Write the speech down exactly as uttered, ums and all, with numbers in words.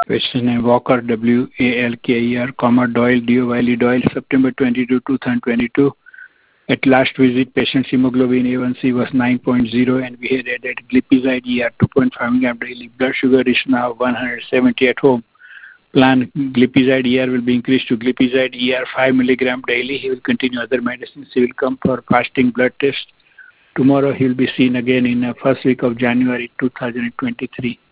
Patient name Walker, W A L K E R, comma Doyle, D O Y L E Doyle, September twenty-second, two thousand twenty-two. At last visit, patient's hemoglobin A one C was nine point zero and we had added glipizide E R two point five milligram daily. Blood sugar is now one hundred seventy at home. Plan glipizide E R will be increased to glipizide E R five milligram daily. He will continue other medicines. He will come for fasting blood test. Tomorrow he will be seen again in the first week of January two thousand twenty-three.